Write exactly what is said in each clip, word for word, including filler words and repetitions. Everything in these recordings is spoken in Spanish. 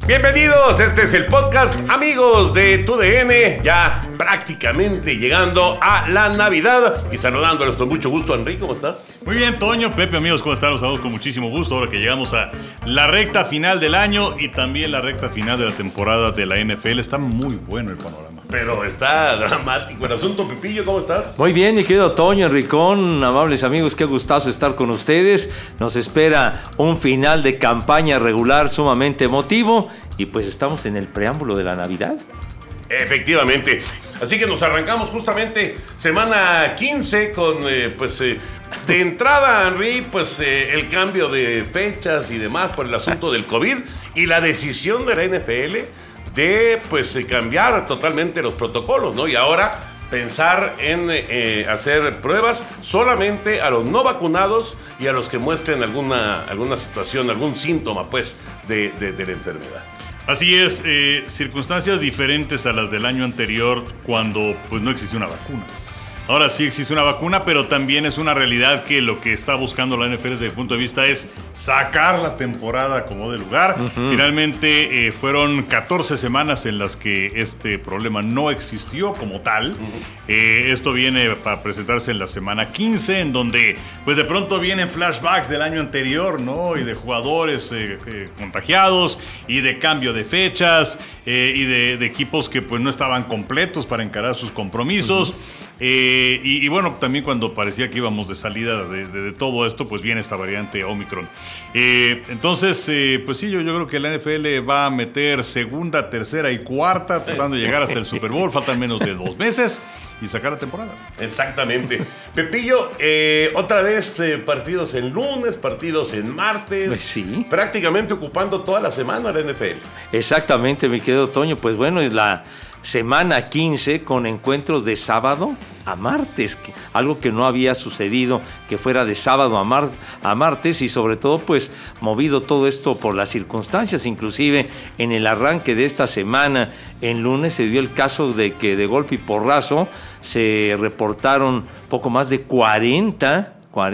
Bienvenidos, este es el podcast Amigos de Tu D N, ya prácticamente llegando a la Navidad y saludándolos con mucho gusto. Henry, ¿cómo estás? Muy bien, Toño, Pepe, amigos, ¿cómo están? Los saludos con muchísimo gusto ahora que llegamos a la recta final del año y también la recta final de la temporada de la N F L. Está muy bueno el panorama. Pero está dramático el asunto. Pepillo, ¿cómo estás? Muy bien, mi querido Toño, Enricón, amables amigos, qué gustazo estar con ustedes. Nos espera un final de campaña regular sumamente emotivo y pues estamos en el preámbulo de la Navidad. Efectivamente. Así que nos arrancamos justamente semana quince con, eh, pues, eh, de entrada, Henry, pues eh, el cambio de fechas y demás por el asunto del COVID y la decisión de la N F L de, pues, eh, cambiar totalmente los protocolos, ¿no? Y ahora pensar en eh, hacer pruebas solamente a los no vacunados y a los que muestren alguna, alguna situación, algún síntoma, pues, de, de, de la enfermedad. Así es, eh, circunstancias diferentes a las del año anterior cuando pues no existía una vacuna. Ahora sí existe una vacuna, pero también es una realidad que lo que está buscando la N F L desde mi punto de vista es sacar la temporada como de lugar. Uh-huh. Finalmente eh, fueron catorce semanas en las que este problema no existió como tal. Uh-huh. Eh, esto viene para presentarse en la semana quince, en donde pues de pronto vienen flashbacks del año anterior, ¿no? Y de jugadores eh, eh, contagiados, y de cambio de fechas, eh, y de, de equipos que pues no estaban completos para encarar sus compromisos. Uh-huh. Eh, y, y bueno, también cuando parecía que íbamos de salida de, de, de todo esto, pues viene esta variante Omicron. Eh, entonces, eh, pues sí, yo, yo creo que la N F L va a meter segunda, tercera y cuarta, tratando de llegar hasta el Super Bowl. Faltan menos de dos meses y sacar la temporada. Exactamente. Pepillo, eh, otra vez eh, partidos en lunes, partidos en martes. Sí. Prácticamente ocupando toda la semana la N F L. Exactamente, mi querido Toño. Pues bueno, es la semana quince con encuentros de sábado a martes, algo que no había sucedido, que fuera de sábado a, mar, a martes, y sobre todo pues movido todo esto por las circunstancias. Inclusive en el arranque de esta semana, en lunes, se dio el caso de que de golpe y porrazo se reportaron poco más de cuarenta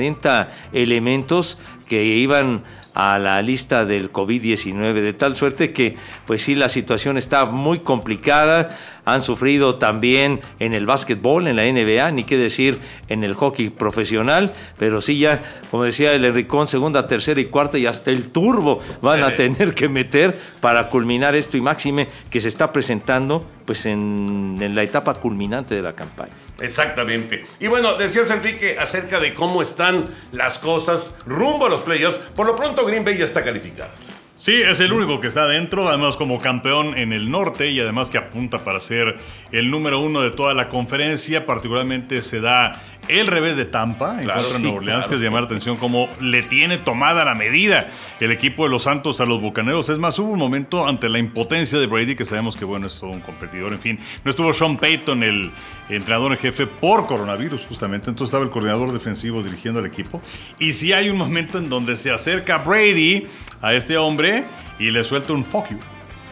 elementos que iban a la lista del COVID diecinueve, de tal suerte que pues sí, la situación está muy complicada. Han sufrido también en el básquetbol, en la N B A, ni qué decir en el hockey profesional, pero sí ya, como decía el Enricón, segunda, tercera y cuarta y hasta el turbo van a tener que meter para culminar esto, y máxime que se está presentando pues en, en la etapa culminante de la campaña. Exactamente. Y bueno, decías, Enrique, acerca de cómo están las cosas rumbo a los playoffs. Por lo pronto Green Bay ya está calificado. Sí, es el único que está adentro, además como campeón en el norte, y además que apunta para ser el número uno de toda la conferencia. Particularmente se da el revés de Tampa en claro, contra de sí, Nueva Orleans, claro, que es llamar la atención cómo le tiene tomada la medida el equipo de los Santos a los Bucaneros. Es más, hubo un momento ante la impotencia de Brady, que sabemos que bueno, es todo un competidor, en fin. No estuvo Sean Payton, el entrenador en jefe, por coronavirus justamente, entonces estaba el coordinador defensivo dirigiendo al equipo. Y sí hay un momento en donde se acerca Brady a este hombre y le suelta un fuck you.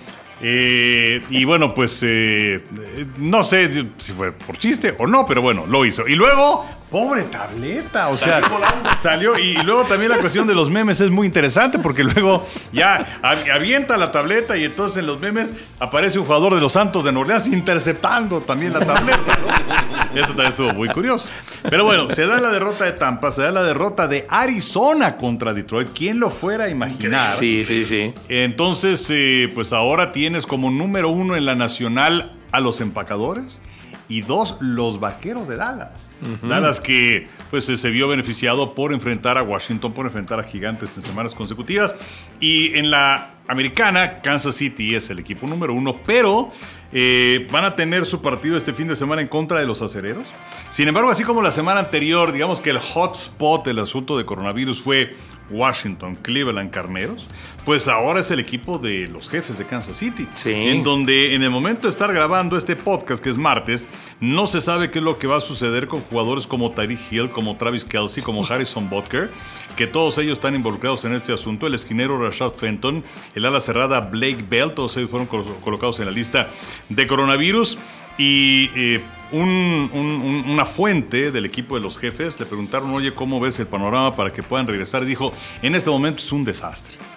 Eh, y bueno, pues eh, no sé si fue por chiste o no, pero bueno, lo hizo. Y luego, pobre tableta, o sea, salió, salió y, y luego también la cuestión de los memes es muy interesante, porque luego ya avienta la tableta y entonces en los memes aparece un jugador de los Santos de Nueva Orleans interceptando también la tableta, ¿no? Eso también estuvo muy curioso. Pero bueno, se da la derrota de Tampa, se da la derrota de Arizona contra Detroit. ¿Quién lo fuera a imaginar? Sí, sí, sí. Entonces, eh, pues ahora tienes como número uno en la nacional a los empacadores y dos, los Vaqueros de Dallas. Uh-huh. Dallas que pues se vio beneficiado por enfrentar a Washington, por enfrentar a Gigantes en semanas consecutivas. Y en la americana, Kansas City es el equipo número uno, pero eh, van a tener su partido este fin de semana en contra de los Acereros. Sin embargo, así como la semana anterior, digamos que el hotspot del asunto de coronavirus fue Washington, Cleveland, Carneros, pues ahora es el equipo de los Jefes de Kansas City, sí. En donde en el momento de estar grabando este podcast, que es martes, no se sabe qué es lo que va a suceder con jugadores como Tyreek Hill, como Travis Kelce, como Harrison Butker, que todos ellos están involucrados en este asunto. El esquinero Rashad Fenton, el ala cerrada Blake Bell, todos ellos fueron col- colocados en la lista de coronavirus. Y eh, un, un, una fuente del equipo de los Jefes le preguntaron, oye, ¿cómo ves el panorama para que puedan regresar? Y dijo, en este momento es un desastre.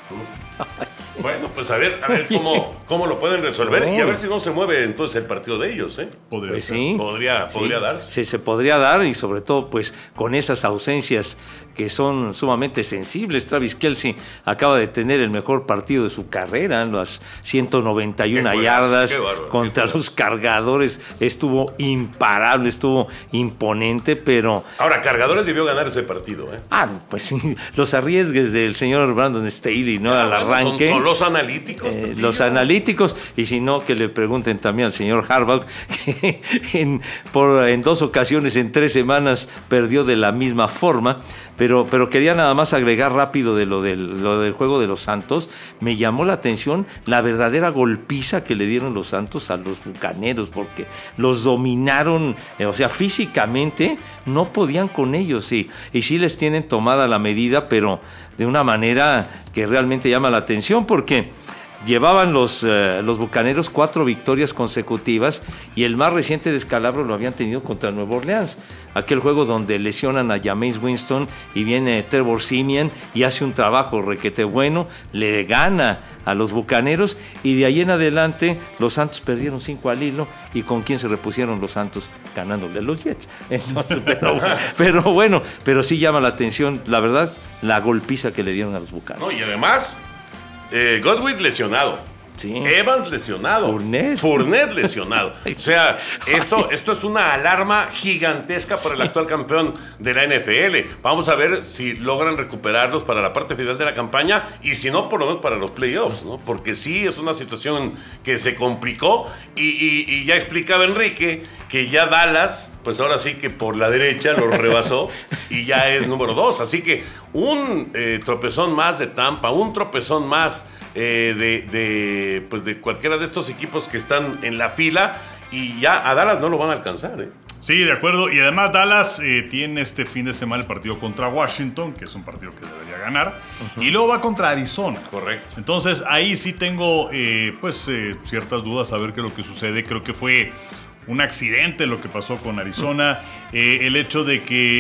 Uf. Bueno, pues a ver, a ver cómo, cómo lo pueden resolver y a ver si no se mueve entonces el partido de ellos, ¿eh? Podría Pues ser. sí. Podría, podría Sí, darse. sí, se podría dar y sobre todo pues con esas ausencias que son sumamente sensibles. Travis Kelce acaba de tener el mejor partido de su carrera, las ciento noventa y una Qué juegazo, yardas qué bárbaro, contra qué los Cargadores. Estuvo imparable, estuvo imponente, pero... Ahora, Cargadores debió ganar ese partido, ¿eh? Ah, pues sí, los arriesgues del señor Brandon Staley, ¿no? Al Bueno, arranque. Son, son los analíticos. Eh, Pepillo. los analíticos, y si no, que le pregunten también al señor Harbaugh, que en, por, en dos ocasiones, en tres semanas, perdió de la misma forma. Pero, pero quería nada más agregar rápido de lo del, lo del juego de los Santos. Me llamó la atención la verdadera golpiza que le dieron los Santos a los Bucaneros, porque los dominaron, eh, o sea, físicamente no podían con ellos, sí, y sí les tienen tomada la medida, pero de una manera que realmente llama la atención, porque llevaban los, eh, los Bucaneros cuatro victorias consecutivas y el más reciente descalabro lo habían tenido contra Nueva Orleans. Aquel juego donde lesionan a Jameis Winston y viene Trevor Siemian y hace un trabajo requete bueno, le gana a los Bucaneros y de ahí en adelante los Santos perdieron cinco al hilo. ¿Y con quién se repusieron los Santos? Ganándole a los Jets. Entonces, pero, pero bueno, pero sí llama la atención, la verdad, la golpiza que le dieron a los Bucaneros. No, y además... Eh, Godwin lesionado, Sí. Evans lesionado, Fournette. Fournette lesionado. O sea, esto, esto es una alarma gigantesca para el actual campeón de la N F L. Vamos a ver si logran recuperarlos para la parte final de la campaña y si no, por lo menos para los playoffs, ¿no? Porque sí es una situación que se complicó y, y, y ya explicaba Enrique que ya Dallas, pues ahora sí que por la derecha lo rebasó y ya es número dos. Así que un eh, tropezón más de Tampa, un tropezón más eh, de, de, pues de cualquiera de estos equipos que están en la fila y ya a Dallas no lo van a alcanzar, ¿eh? Sí, de acuerdo. Y además Dallas eh, tiene este fin de semana el partido contra Washington, que es un partido que debería ganar. Uh-huh. Y luego va contra Arizona. Correcto. Entonces ahí sí tengo eh, pues eh, ciertas dudas a ver qué es lo que sucede. Creo que fue un accidente lo que pasó con Arizona. Eh, el hecho de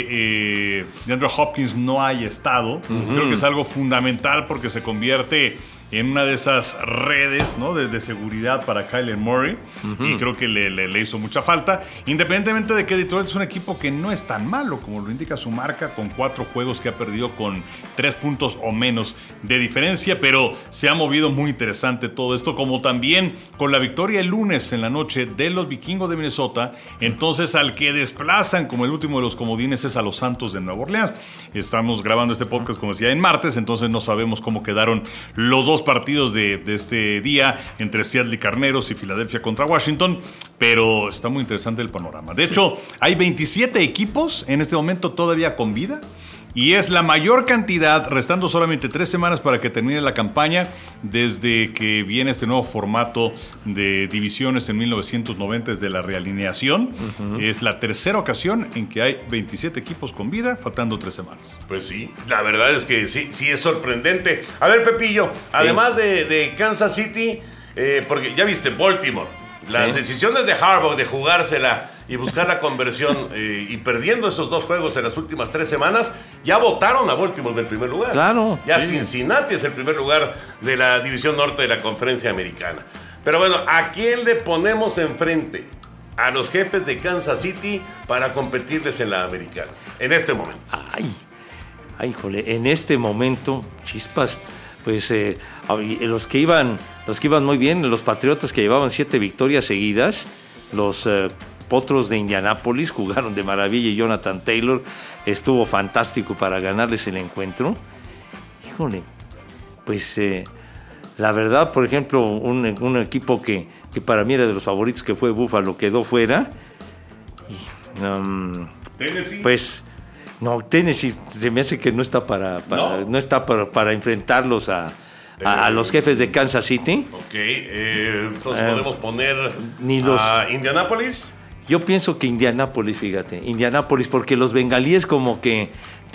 que eh, DeAndre Hopkins no haya estado, uh-huh. creo que es algo fundamental porque se convierte en una de esas redes, ¿no?, de, de seguridad para Kyler Murray. Uh-huh. Y creo que le, le, le hizo mucha falta. Independientemente de que Detroit es un equipo que no es tan malo, como lo indica su marca, con cuatro juegos que ha perdido con tres puntos o menos de diferencia, pero se ha movido muy interesante todo esto, como también con la victoria el lunes en la noche de los Vikingos de Minnesota. Entonces al que desplazan como el último de los comodines es a los Santos de Nueva Orleans. Estamos grabando este podcast, como decía, en martes, entonces no sabemos cómo quedaron los dos partidos de, de este día entre Seattle y Carneros y Filadelfia contra Washington, pero está muy interesante el panorama. De hecho, hay veintisiete equipos en este momento todavía con vida y es la mayor cantidad, restando solamente tres semanas para que termine la campaña, desde que viene este nuevo formato de divisiones en mil novecientos noventa, desde la realineación. Uh-huh. Es la tercera ocasión en que hay veintisiete equipos con vida, faltando tres semanas. Pues sí, la verdad es que sí, sí es sorprendente. A ver, Pepillo, además sí. de, de Kansas City, eh, porque ya viste Baltimore, las sí. decisiones de Harbaugh de jugársela y buscar la conversión eh, y perdiendo esos dos juegos en las últimas tres semanas, ya votaron a Baltimore del primer lugar. Claro. Ya sí. Cincinnati es el primer lugar de la división norte de la conferencia americana. Pero bueno, ¿a quién le ponemos enfrente? A los jefes de Kansas City para competirles en la americana, en este momento. Ay, ay, jole, en este momento, chispas, pues eh, los que iban, los que iban muy bien, los Patriotas que llevaban siete victorias seguidas, los eh, Potros de Indianápolis jugaron de maravilla y Jonathan Taylor estuvo fantástico para ganarles el encuentro. Híjole, pues eh, la verdad, por ejemplo, un, un equipo que, que para mí era de los favoritos, que fue Buffalo, quedó fuera. Y, um, Tennessee. Pues no, Tennessee se me hace que no está para, para no. no está para, para enfrentarlos a A, a los jefes de Kansas City. Ok, eh, entonces eh, podemos poner ni los, a Indianapolis. Yo pienso que Indianapolis, fíjate, Indianapolis, porque los bengalíes como que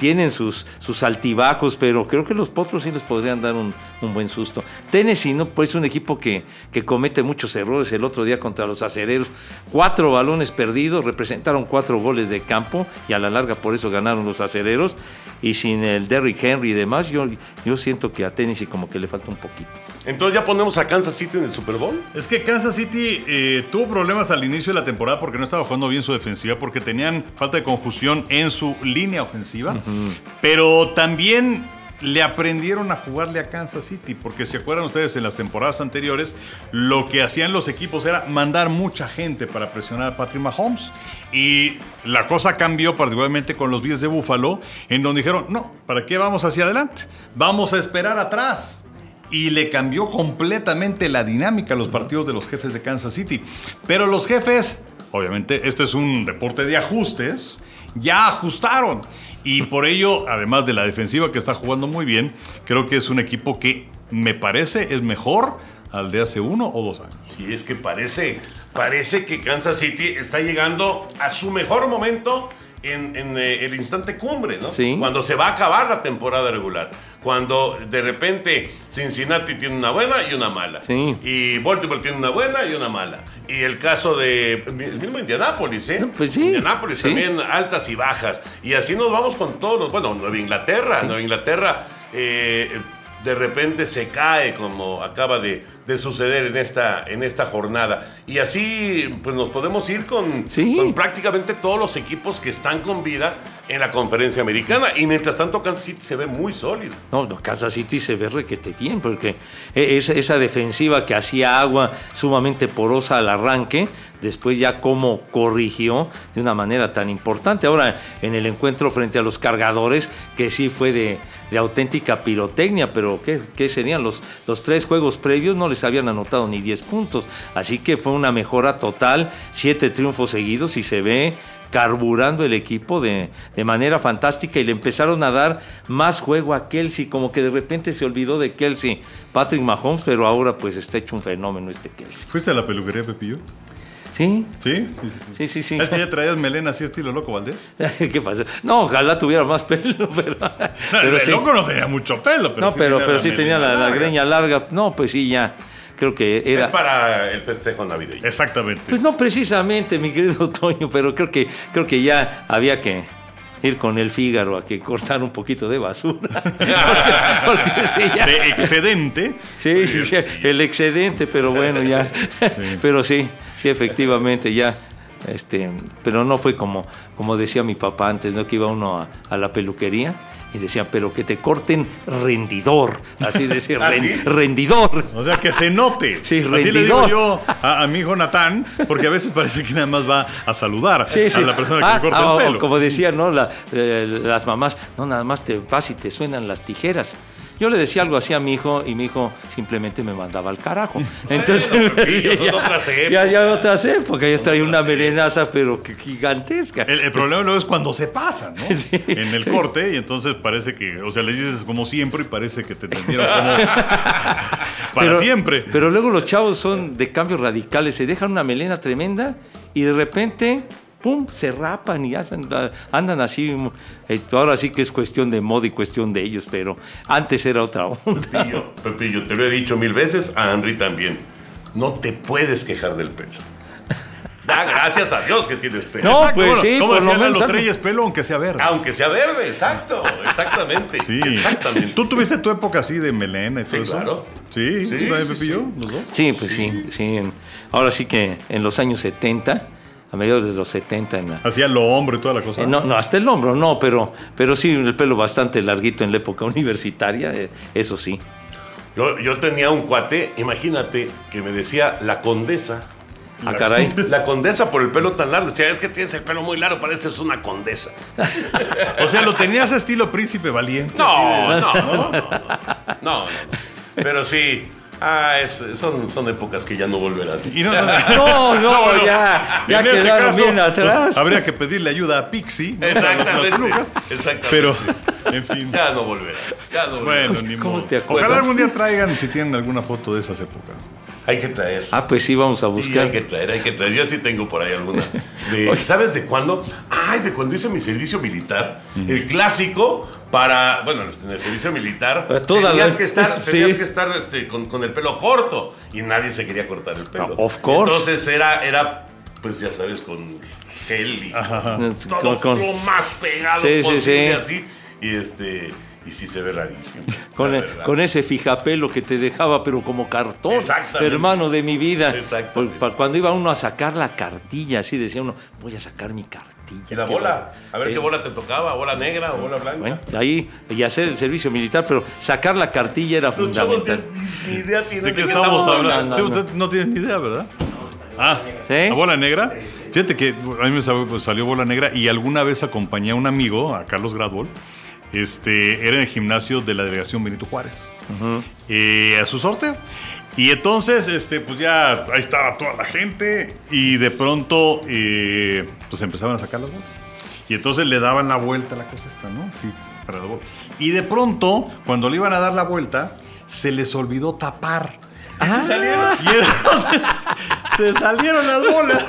tienen sus, sus altibajos, pero creo que los Potros sí les podrían dar un, un buen susto. Tennessee, ¿no? Pues es un equipo que, que comete muchos errores. El otro día contra los Acereros, cuatro balones perdidos, representaron cuatro goles de campo y a la larga por eso ganaron los Acereros. Y sin el Derrick Henry y demás, yo, yo siento que a Tennessee como que le falta un poquito. Entonces ya ponemos a Kansas City en el Super Bowl. Es que Kansas City eh, tuvo problemas al inicio de la temporada porque no estaba jugando bien su defensiva, porque tenían falta de conjunción en su línea ofensiva, uh-huh. pero también le aprendieron a jugarle a Kansas City, porque si acuerdan ustedes en las temporadas anteriores, lo que hacían los equipos era mandar mucha gente para presionar a Patrick Mahomes, y la cosa cambió particularmente con los Bills de Buffalo, en donde dijeron, no, ¿para qué vamos hacia adelante? Vamos a esperar atrás. Y le cambió completamente la dinámica a los partidos de los Jefes de Kansas City. Pero los Jefes, obviamente, este es un deporte de ajustes, ya ajustaron. Y por ello, además de la defensiva que está jugando muy bien, creo que es un equipo que me parece es mejor al de hace uno o dos años. Y es que parece, parece que Kansas City está llegando a su mejor momento en, en eh, el instante cumbre, ¿no? Sí. Cuando se va a acabar la temporada regular. Cuando de repente Cincinnati tiene una buena y una mala. Sí. Y Baltimore tiene una buena y una mala. Y el caso de el mismo Indianápolis, ¿eh? No, pues sí. Indianápolis Sí. también altas y bajas. Y así nos vamos con todos los... Bueno, Nueva Inglaterra. Sí. Nueva Inglaterra eh, de repente se cae como acaba de, de suceder en esta, en esta jornada. Y así pues nos podemos ir con, sí. con prácticamente todos los equipos que están con vida en la conferencia americana. Y mientras tanto Kansas City se ve muy sólido. No, no, Kansas City se ve requete bien, porque esa, esa defensiva que hacía agua sumamente porosa al arranque, después ya como corrigió de una manera tan importante. Ahora en el encuentro frente a los Cargadores, que sí fue de, de auténtica pirotecnia, pero ¿qué, qué serían? Los, los tres juegos previos no les habían anotado ni diez puntos, así que fue una mejora total, siete triunfos seguidos y se ve carburando el equipo de, de manera fantástica, y le empezaron a dar más juego a Kelce, como que de repente se olvidó de Kelce, Patrick Mahomes, pero ahora pues está hecho un fenómeno este Kelce. ¿Fuiste a la peluquería, Pepillo? ¿Sí? ¿Sí? Sí, sí, sí. sí, sí, sí. ¿Es que ya traías melena así estilo Loco Valdés? ¿Qué pasa? No, ojalá tuviera más pelo, pero... pero el sí. Loco no tenía mucho pelo, pero no, sí pero, tenía, pero la, sí tenía la, la greña larga. No, pues sí, ya... Creo que era... Es para el festejo navideño. Exactamente. Pues no precisamente, mi querido Toño, pero creo que, creo que ya había que ir con el Fígaro a que cortar un poquito de basura. porque, porque sí, ya... De excedente. Sí, sí, sí, el excedente, pero bueno, ya. Sí. Pero sí, sí, efectivamente, ya. Este, pero no fue como, como decía mi papá antes, ¿no? Que iba uno a, a la peluquería y decían, pero que te corten rendidor. Así decía, ¿Ah, ren, sí? rendidor. O sea, que se note. Sí, así rendidor. le digo yo a, a mi hijo Natán, porque a veces parece que nada más va a saludar sí, sí. a la persona que ah, le corta ah, el pelo. Como decían, ¿no? La, eh, las mamás, no, nada más te vas y te suenan las tijeras. Yo le decía algo así a mi hijo y mi hijo simplemente me mandaba al carajo. Entonces, bueno, Pepillo, son otras épocas. Ya, ya otras épocas. Yo traía una melenaza, pero que gigantesca. El, el problema luego es cuando se pasa, ¿no? Sí, en el sí. corte, y entonces parece que, o sea, le dices como siempre y parece que te entendieron como para pero, siempre. Pero luego los chavos son de cambios radicales, se dejan una melena tremenda y de repente... pum, se rapan y hacen, andan así. Ahora sí que es cuestión de moda y cuestión de ellos, pero antes era otra onda. Pepillo, Pepillo, te lo he dicho mil veces, a Henry también. No te puedes quejar del pelo. Da gracias a Dios que tienes pelo. No, Exacto, pues bueno, sí, ¿cómo por decía lo menos Lalo Treyes, pelo aunque sea verde? Aunque sea verde, exacto, exactamente. Sí. Exactamente. ¿Tú tuviste tu época así de melena y todo Sí, eso? claro. Sí, Sí, ¿tú también, sí, Pepillo? sí. ¿Los dos? Sí, pues sí, sí. En- ahora sí que en los años setenta, a mediados de los setenta, en la, Hacía lo hombro y toda la cosa. eh, no, no, hasta el hombro, no, pero, pero sí, el pelo bastante larguito en la época universitaria, eh, eso sí. Yo, yo tenía un cuate, imagínate, que me decía la condesa. Ah, caray. La condesa por el pelo tan largo. Decía, es que tienes el pelo muy largo, pareces una condesa. O sea, lo tenías estilo príncipe valiente. No, no, no, no, no, no, no. Pero sí, ah, es- son, son épocas que ya no volverán. Y no, no, no. No, no, bueno, ya, ya en este quedaron caso, bien atrás. pues, habría que pedirle ayuda a Pixie. ¿no? Exactamente, Las pelucas. exactamente. Pero, en fin. Ya no volverán, ya no volverán. Bueno, ni ¿Cómo modo. te acuerdas? Ojalá algún día traigan, si tienen alguna foto de esas épocas. Hay que traer. Ah, pues sí, vamos a Sí, buscar. hay que traer, hay que traer. Yo sí tengo por ahí alguna. De, ¿sabes de cuándo? Ay, de cuando hice mi servicio militar. El clásico para, bueno, en el servicio militar Toda tenías la- que estar, sí. tenías que estar este, con, con el pelo corto y nadie se quería cortar el pelo. Of course. Entonces era, era, pues ya sabes, con gel y todo Con- con- lo más pegado Sí, sí, posible, sí. así. Y este... Y sí se ve rarísimo. Con, la e- verdad. con ese fijapelo que te dejaba, pero como cartón, Exactamente. hermano de mi vida. Exactamente. Por- pa- Cuando iba uno a sacar la cartilla, así decía uno, voy a sacar mi cartilla. Y la qué bola, bueno. a ver Sí. qué bola te tocaba, bola negra o bola blanca. Bueno, ahí, y hacer el servicio militar, pero sacar la cartilla era Los chavos fundamental. ni, ni idea tienen ¿De qué estamos hablando? no, Sí, no. usted no tiene ni idea, ¿verdad? Ah, ¿Sí? ¿la bola negra? Fíjate que a mí me sal- salió bola negra y alguna vez acompañé a un amigo, a Carlos Gradbol, este, era en el gimnasio de la delegación Benito Juárez, eh, a su sorteo. Y entonces, este, pues ya ahí estaba toda la gente y de pronto, eh, pues empezaban a sacar las bolas. Y entonces le daban la vuelta a la cosa esta, ¿no? Sí, para la bola. Y de pronto, cuando le iban a dar la vuelta, se les olvidó tapar. Ah, salieron? Y entonces se salieron las bolas.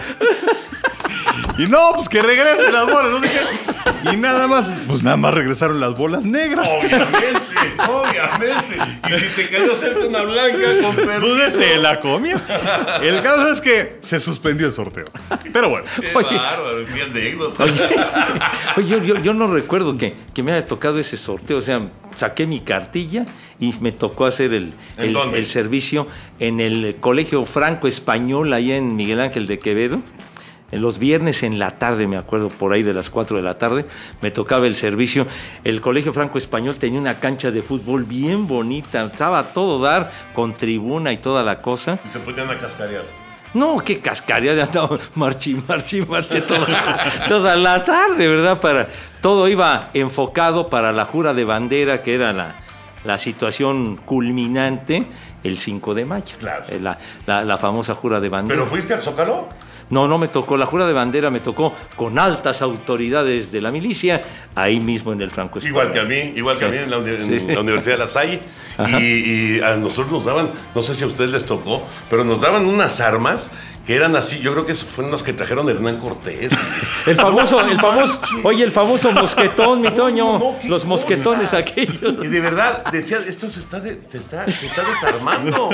Y no, pues que regresen las bolas, no sé qué. Y nada más, pues nada más regresaron las bolas negras. Obviamente, obviamente. Y si te cayó cerca una blanca con Pues permiso. se la comía. El caso es que se suspendió el sorteo. Pero bueno. Qué Oye. bárbaro, qué anécdota. Oye, yo, yo- yo no recuerdo que, que me haya tocado ese sorteo. O sea, saqué mi cartilla y me tocó hacer el, ¿En el, dónde? el servicio en el Colegio Franco Español, allá en Miguel Ángel de Quevedo. En los viernes en la tarde, me acuerdo, por ahí de las cuatro de la tarde, me tocaba el servicio. El Colegio Franco Español tenía una cancha de fútbol bien bonita, estaba a todo dar, con tribuna y toda la cosa. Y se ponían a cascarear. No, qué cascareada, andaba marchi, marchi, marchi toda, toda la tarde, ¿verdad? Para, todo iba enfocado para la jura de bandera, que era la, la situación culminante el cinco de mayo. Claro. Eh, La, la, la famosa jura de bandera. ¿Pero fuiste al Zócalo? No, no me tocó. La jura de bandera me tocó con altas autoridades de la milicia, ahí mismo en el Franco Español. Igual que a mí, igual que a Sí. mí en la, uni- en Sí. la Universidad de La Salle. Ajá. Y, y a nosotros nos daban, no sé si a ustedes les tocó, pero nos daban unas armas que eran así, yo creo que fueron las que trajeron Hernán Cortés. El famoso, el famoso, oye, el famoso mosquetón, mi Toño, No, qué los mosquetones cosa. aquellos. Y de verdad, decían, esto se está, de- se está, se está desarmando.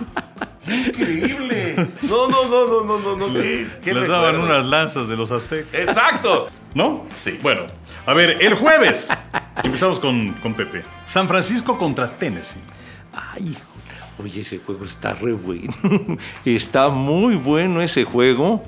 Increíble. No, no, no, no, no, no, no. ¿Qué, qué Les daban recuerdos? unas lanzas de los aztecas. Exacto. ¿No? Sí. Bueno, a ver, el jueves. Empezamos con, con Pepe. San Francisco contra Tennessee. Ay, oye, ese juego está re bueno. Está muy bueno ese juego.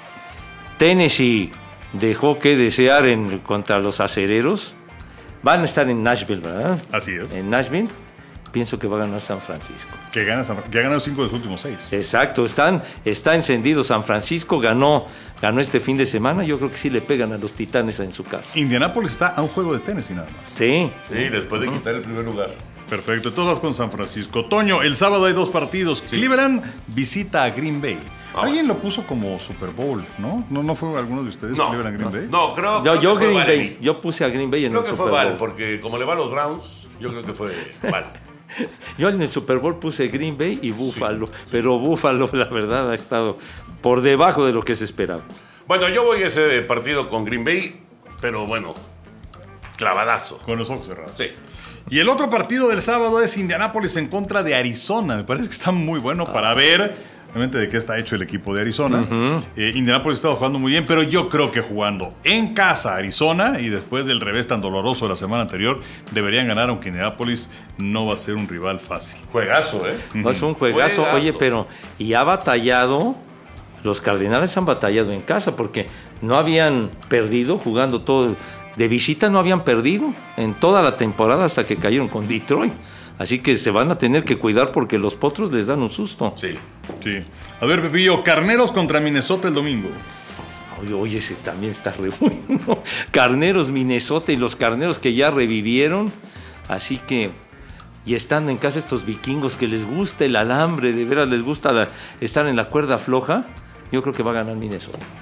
Tennessee dejó que desear en, contra los acereros. Van a estar en Nashville, ¿verdad? Así es. En Nashville. Pienso que va a ganar San Francisco. Que, gana San- que ha ganado cinco de los últimos seis. Exacto, están, está encendido San Francisco, ganó, ganó este fin de semana. Yo creo que sí le pegan a los Titanes en su casa. Indianápolis está a un juego de Tennessee nada más. Sí. Sí, después de quitar el primer lugar. Perfecto, todos vas con San Francisco. Toño, el sábado hay dos partidos. Cleveland visita a Green Bay. Ah. Alguien lo puso como Super Bowl, ¿no? ¿No, no fue alguno de ustedes No, Cleveland Green Bay? No, creo, Yo, creo yo que fue Green Valerie. Bay, yo puse a Green Bay en Creo el que Super fue Val, Bowl. porque como le va a los Browns, yo creo que fue Val. Yo en el Super Bowl puse Green Bay y Buffalo, pero Buffalo la verdad ha estado por debajo de lo que se esperaba. Bueno, yo voy a ese partido con Green Bay, pero bueno, clavadazo. Con los ojos cerrados. Sí. Y el otro partido del sábado es Indianápolis en contra de Arizona. Me parece que está muy bueno para ver realmente de qué está hecho el equipo de Arizona. Eh, Indianápolis estaba jugando muy bien, pero yo creo que jugando en casa Arizona y después del revés tan doloroso de la semana anterior, deberían ganar, aunque Indianápolis no va a ser un rival fácil. Juegazo, ¿eh? No, es un juegazo, Juegazo. oye, pero y ha batallado, los Cardenales han batallado en casa porque no habían perdido jugando todo, de visita no habían perdido en toda la temporada hasta que cayeron con Detroit. Así que se van a tener que cuidar porque los potros les dan un susto. Sí. Sí. A ver, Pepillo, Carneros contra Minnesota el domingo. Oye, oye, ese también está re bueno. Carneros, Minnesota y los carneros que ya revivieron. Así que, y están en casa estos vikingos que les gusta el alambre, de veras les gusta la- estar en la cuerda floja. Yo creo que va a ganar Minnesota.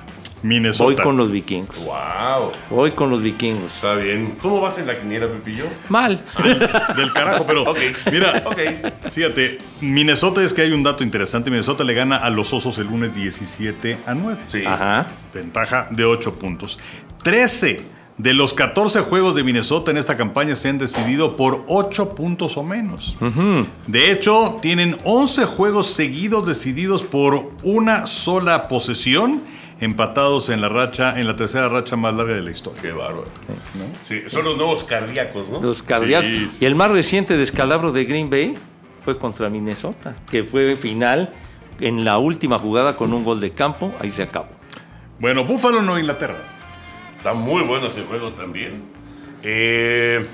Minnesota. Voy con los vikingos. Wow. Voy con los vikingos. Está bien. ¿Cómo vas en la quiniela, Pepillo? Mal. Del carajo, pero Ok. mira, Ok. fíjate, Minnesota es que hay un dato interesante. Minnesota le gana a los Osos el lunes diecisiete a nueve. Sí. Ajá. Ventaja de ocho puntos. trece de los catorce juegos de Minnesota en esta campaña se han decidido por ocho puntos o menos. Uh-huh. De hecho, tienen once juegos seguidos decididos por una sola posesión, empatados en la racha, en la tercera racha más larga de la historia. Qué bárbaro. ¿No? Sí, son los nuevos cardíacos, ¿no? Los cardíacos. Sí, sí, y el más reciente descalabro de Green Bay fue contra Minnesota, que fue final en la última jugada con un gol de campo. Ahí se acabó. Bueno, Buffalo, Nueva Inglaterra. Está muy bueno ese juego también. Eh,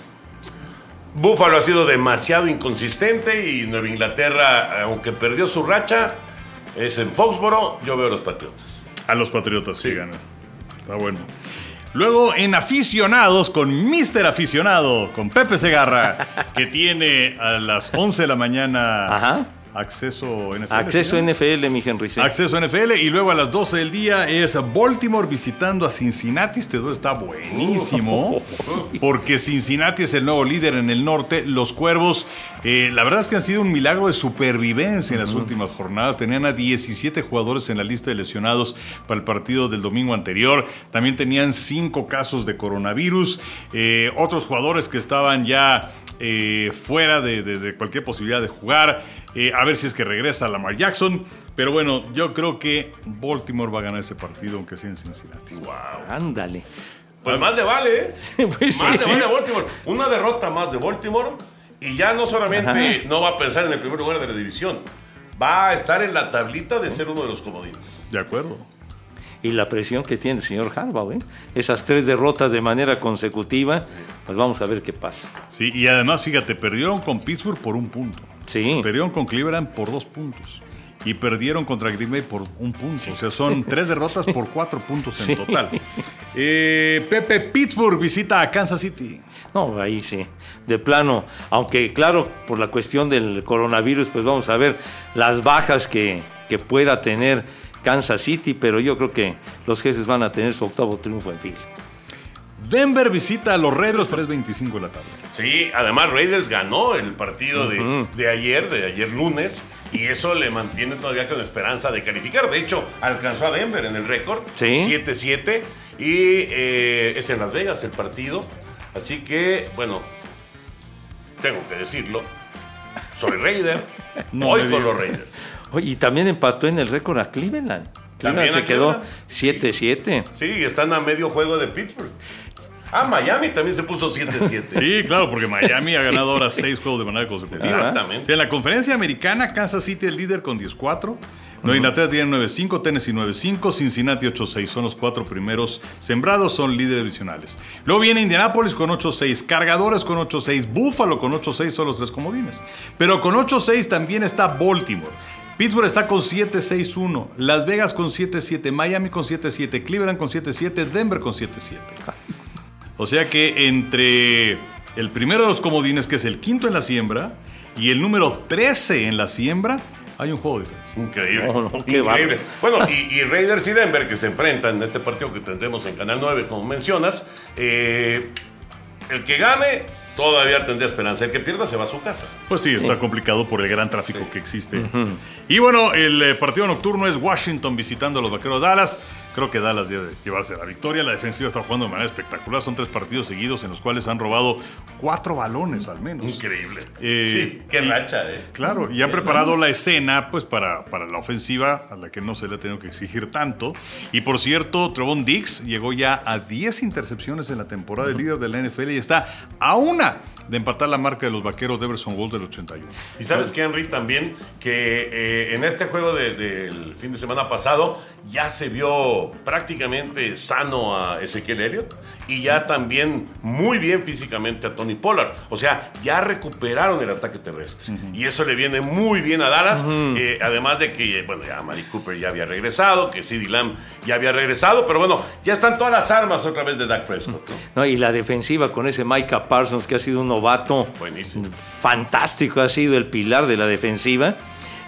Buffalo ha sido demasiado inconsistente y Nueva Inglaterra, aunque perdió su racha, es en Foxboro. Yo veo a los Patriotas. A los Patriotas sí, Sí. ganan. Está bueno. Luego en aficionados con mister Aficionado, con Pepe Segarra, que tiene a las once de la mañana Ajá. acceso N F L. Acceso ¿sí? N F L, mi Henry. Sí. Acceso N F L y luego a las doce del día es Baltimore visitando a Cincinnati. Este duelo está buenísimo porque Cincinnati es el nuevo líder en el norte. Los Cuervos, eh, la verdad es que han sido un milagro de supervivencia en las uh-huh. últimas jornadas. Tenían a diecisiete jugadores en la lista de lesionados para el partido del domingo anterior. También tenían cinco casos de coronavirus. Eh, otros jugadores que estaban ya eh, fuera de, de, de cualquier posibilidad de jugar. Eh, a ver si es que regresa Lamar Jackson. Pero bueno, yo creo que Baltimore va a ganar ese partido, aunque sea en Cincinnati. Wow. Ándale. Pues más de vale, ¿eh? Pues más sí. de vale a Baltimore. Una derrota más de Baltimore y ya no solamente Ajá. no va a pensar en el primer lugar de la división, va a estar en la tablita de ser uno de los comodines. De acuerdo. Y la presión que tiene el señor Harbaugh, ¿eh? Esas tres derrotas de manera consecutiva, pues vamos a ver qué pasa. Sí, y además, fíjate, perdieron con Pittsburgh por un punto. Sí. Perdieron con Cleveland por dos puntos. Y perdieron contra Green Bay por un punto. O sea, son tres derrotas por cuatro puntos en sí. total. Eh, Pepe, Pittsburgh visita a Kansas City. No, ahí sí. De plano, aunque claro, por la cuestión del coronavirus, pues vamos a ver las bajas que, que pueda tener Kansas City, pero yo creo que los jefes van a tener su octavo triunfo en fila. Denver visita a los Raiders, pero es veinticinco de la tarde. Sí, además Raiders ganó el partido de, uh-huh. de ayer, de ayer lunes, y eso le mantiene todavía con esperanza de calificar. De hecho, alcanzó a Denver en el récord, ¿sí? siete siete, y eh, es en Las Vegas el partido. Así que, bueno, tengo que decirlo, soy Raider, no voy con los Raiders. Oye, y también empató en el récord a Cleveland. Cleveland se quedó siete siete. Sí, están a medio juego de Pittsburgh. Ah, Miami también se puso siete siete. Sí, claro, porque Miami ha ganado ahora seis juegos de manera consecutiva. Exactamente. Sí, en la conferencia americana, Kansas City es líder con diez cuatro. Nueva Inglaterra tiene nueve cinco, Tennessee nueve cinco, Cincinnati ocho seis. Son los cuatro primeros sembrados, son líderes divisionales. Luego viene Indianapolis con ocho seis, Cargadores con ocho seis, Buffalo con ocho seis, son los tres comodines. Pero con ocho seis también está Baltimore. Pittsburgh está con siete seis uno, Las Vegas con siete siete, Miami con siete siete, Cleveland con siete siete, Denver con siete siete. O sea que entre el primero de los comodines, que es el quinto en la siembra, y el número trece en la siembra, hay un juego de diferencia. Increíble, no, no, increíble. Bueno, y, y Raiders y Denver, que se enfrentan en este partido que tendremos en Canal nueve, como mencionas, eh, el que gane todavía tendría esperanza. El que pierda se va a su casa. Pues sí, está sí. complicado por el gran tráfico sí. que existe. Uh-huh. Y bueno, el eh, partido nocturno es Washington visitando a los Vaqueros de Dallas. Creo que Dallas debe llevarse la victoria. La defensiva está jugando de manera espectacular. Son tres partidos seguidos en los cuales han robado cuatro balones al menos. Increíble. Eh, sí, qué y, racha, ¿eh? Claro, y han preparado la escena pues para, para la ofensiva a la que no se le ha tenido que exigir tanto. Y por cierto, Trevon Diggs llegó ya a diez intercepciones en la temporada de líder de la N F L y está a una de empatar la marca de los Vaqueros de Everson Wolf del ochenta y uno. Y sabes qué, Henry, también que eh, en este juego del de, de fin de semana pasado ya se vio prácticamente sano a Ezequiel Elliott y ya también muy bien físicamente a Tony Pollard. O sea, ya recuperaron el ataque terrestre. Uh-huh. Y eso le viene muy bien a Dallas. Uh-huh. Eh, además de que, bueno, ya Mari Cooper ya había regresado, que CeeDee Lamb ya había regresado, pero bueno, ya están todas las armas otra vez de Dak Prescott, ¿no? No, y la defensiva con ese Micah Parsons, que ha sido un novato buenísimo, fantástico, ha sido el pilar de la defensiva.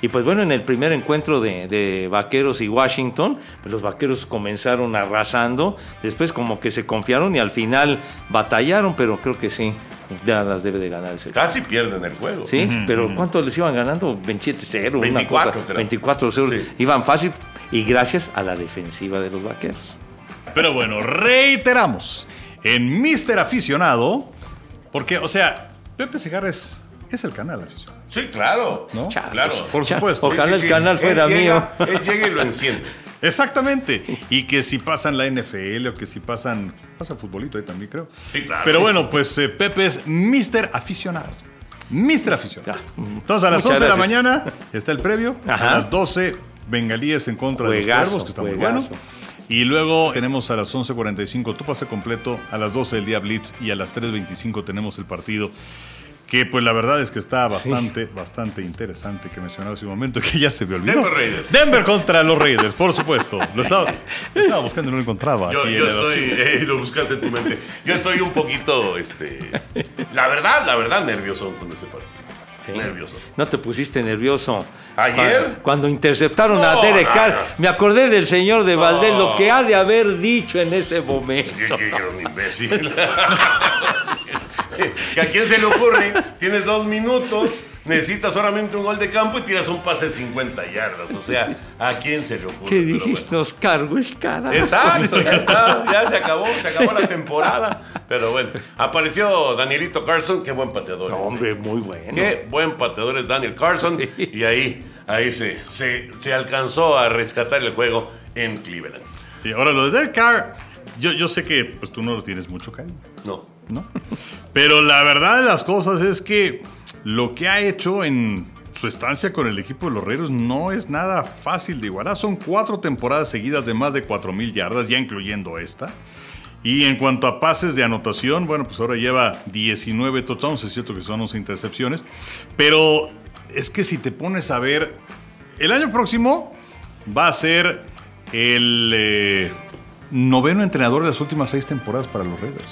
Y pues bueno, en el primer encuentro de, de Vaqueros y Washington, pues los Vaqueros comenzaron arrasando, después como que se confiaron y al final batallaron, pero creo que sí, ya las debe de ganar ese. Casi pierden el juego. Sí, uh-huh, pero uh-huh. ¿cuánto les iban ganando? veintisiete cero, veinticuatro, una cosa, creo. veinticuatro cero, sí. Iban fácil y gracias a la defensiva de los Vaqueros. Pero bueno, reiteramos, en míster Aficionado, porque, o sea, Pepe Segarra es, es el canal aficionado. Sí, claro. ¿No? Chá, claro. Por supuesto. Ojalá sí, el sí, canal sí. fuera Él mío. Llega, él llega y lo enciende. Exactamente. Y que si pasan la N F L o que si pasan... Pasa futbolito ahí también, creo. Sí, claro. Pero bueno, pues eh, Pepe es míster Aficionado. míster Aficionado. Entonces a las Muchas once de la gracias. mañana está el previo. Ajá. A las doce, Bengalíes en contra Juegazo, de los Cuervos, que está juegazo. muy bueno. Y luego tenemos a las once cuarenta y cinco tu pase completo, a las doce el día Blitz y a las tres veinticinco tenemos el partido. Que pues la verdad es que está bastante, sí. bastante interesante, que mencionaba hace un momento que ya se me olvidó. Denver Raiders. Denver contra los Raiders, por supuesto. Lo estaba, lo estaba buscando y no lo encontraba. Yo, aquí yo en estoy, eh, lo buscaste en tu mente. Yo estoy un poquito, este, la verdad, la verdad, nervioso con ese partido. Sí. Nervioso. ¿No te pusiste nervioso? ¿Ayer? Cuando interceptaron no, a Derek no, Carr. no. Me acordé del señor de Valdés, no. lo que ha de haber dicho en ese momento. Es que, que era un imbécil. ¿Que a quién se le ocurre? Tienes dos minutos, necesitas solamente un gol de campo y tiras un pase de cincuenta yardas. O sea, ¿a quién se le ocurre? ¿Qué dijiste? Bueno. Nos cargo el carajo. Exacto, ya está, ya se acabó, se acabó la temporada. Pero bueno, apareció Danielito Carlson, qué buen pateador. No, es, hombre, ¿eh? muy bueno. Qué buen pateador es Daniel Carlson. Y ahí, ahí se, se, se alcanzó a rescatar el juego en Cleveland. Y ahora lo de Derek Carr, yo, yo sé que pues, tú no lo tienes mucho cariño. No. ¿No? Pero la verdad de las cosas es que lo que ha hecho en su estancia con el equipo de los Raiders no es nada fácil de igualar. Son cuatro temporadas seguidas de más de cuatro mil yardas, ya incluyendo esta. Y en cuanto a pases de anotación, bueno, pues ahora lleva diecinueve touchdowns, es cierto que son once intercepciones. Pero es que si te pones a ver, el año próximo va a ser el eh, noveno entrenador de las últimas seis temporadas para los Raiders.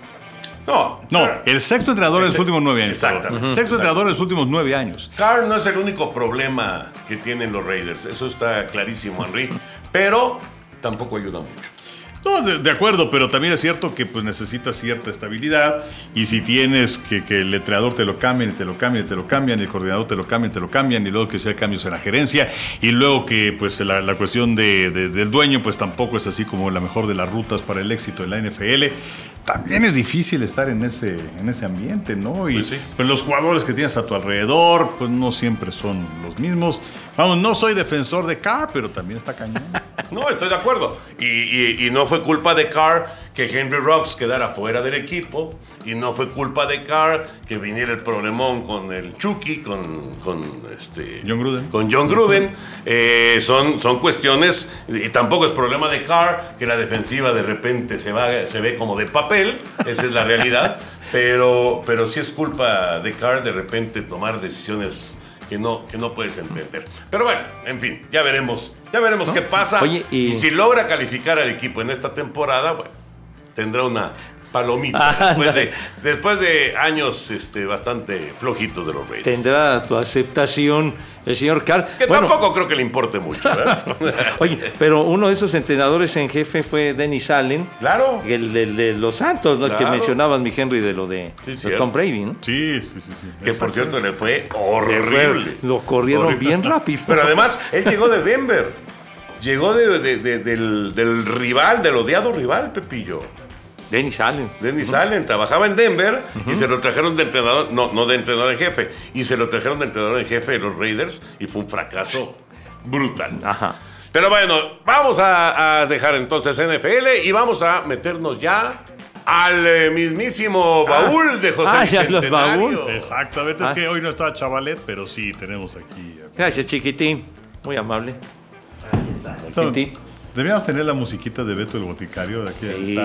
No, no, Carr, el sexto entrenador de los últimos nueve años. Exactamente. Uh-huh. Sexto entrenador de los últimos nueve años. Carr no es el único problema que tienen los Raiders. Eso está clarísimo, Henry. Pero tampoco ayuda mucho. No, de, de acuerdo, pero también es cierto que pues necesitas cierta estabilidad y si tienes que, que el entrenador te lo cambien y te lo cambian y te lo cambian, y el coordinador te lo cambian y te lo cambian y luego que sea cambios en la gerencia y luego que pues la, la cuestión de, de, del dueño pues tampoco es así como la mejor de las rutas para el éxito de la N F L. También es difícil estar en ese, en ese ambiente, ¿no? Y pues sí. pues los jugadores que tienes a tu alrededor pues no siempre son los mismos. Vamos, no soy defensor de Carr, pero también está cañón. No, estoy de acuerdo. Y, y, y no fue culpa de Carr que Henry Ruggs quedara fuera del equipo. Y no fue culpa de Carr que viniera el problemón con el Chucky, con, con este John Gruden. Con John Gruden. Eh, son, son cuestiones. Y tampoco es problema de Carr que la defensiva de repente se, va, se ve como de papel. Esa es la realidad. Pero, pero sí es culpa de Carr de repente tomar decisiones que no, que no puedes entender. Pero bueno, en fin, ya veremos. Ya veremos ¿no? qué pasa. Oye, y... y si logra calificar al equipo en esta temporada, bueno, tendrá una palomita. Ah, después, de, después de años este, bastante flojitos de los Raiders. Tendrá tu aceptación el señor Carr. Que bueno, tampoco creo que le importe mucho, ¿verdad? Oye, pero uno de esos entrenadores en jefe fue Dennis Allen. Claro. El de, de los Santos, ¿no? Claro. Que mencionabas, mi Henry, de lo de, sí, de Tom Brady, ¿no? Sí, sí, sí. sí. Que por cierto le fue horrible. Lo corrieron horrible. bien rápido. Pero además, él llegó de Denver. Llegó de, de, de, del, del rival, del odiado rival, Pepillo. Dennis Allen. Dennis uh-huh. Allen trabajaba en Denver uh-huh. y se lo trajeron de entrenador, no, no de entrenador en jefe, y se lo trajeron de entrenador en jefe de los Raiders y fue un fracaso brutal. Ajá. Pero bueno, vamos a, a dejar entonces N F L y vamos a meternos ya al eh, mismísimo baúl ah. de José ah, Bicentenario. Exactamente, ah. es que hoy no está Chavalet, pero sí tenemos aquí. Gracias, chiquitín. Muy amable. Ahí está, chiquitín. Debíamos tener la musiquita de Beto el Boticario de aquí.